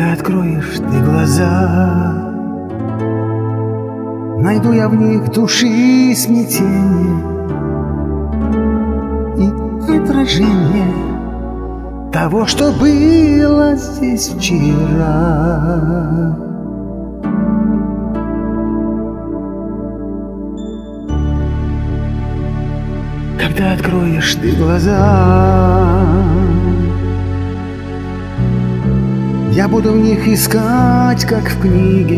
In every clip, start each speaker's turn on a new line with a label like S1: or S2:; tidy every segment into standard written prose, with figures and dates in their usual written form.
S1: Когда откроешь ты глаза, найду я в них души смятение и отражение того, что было здесь вчера. Когда откроешь ты глаза, я буду в них искать, как в книге,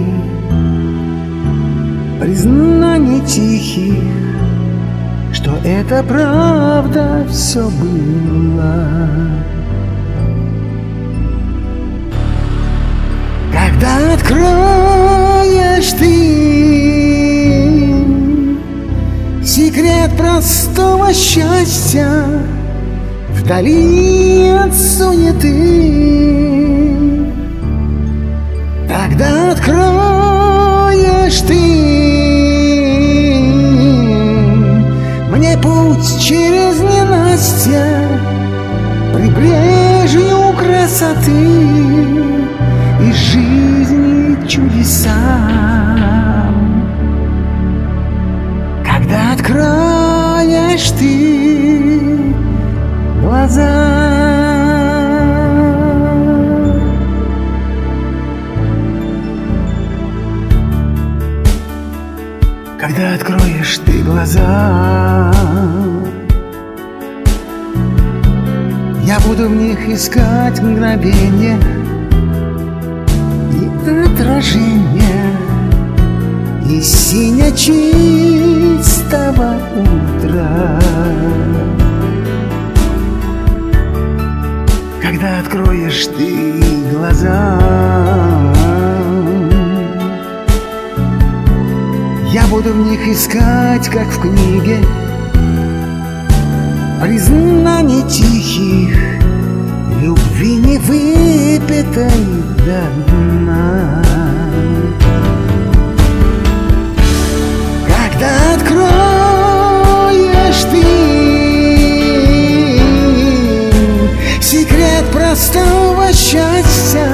S1: признаний тихих, что это правда все было. Когда откроешь ты секрет простого счастья вдали от суеты, тогда откроешь ты мне путь через ненастье, прибрежью красоты и жизни чудеса. Когда откроешь ты глаза. Когда откроешь ты глаза, я буду в них искать мгновенье и отражение и сине-чистого утра. Когда откроешь ты глаза, я буду в них искать, как в книге, признаний тихих, любви не выпитой до дна. Когда откроешь ты секрет простого счастья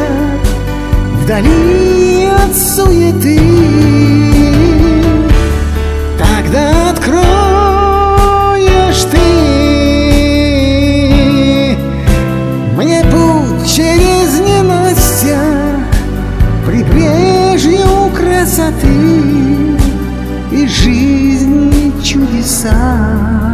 S1: вдали от суеты, тогда откроешь ты мне путь через ненастье, прибрежью красоты и жизни чудеса.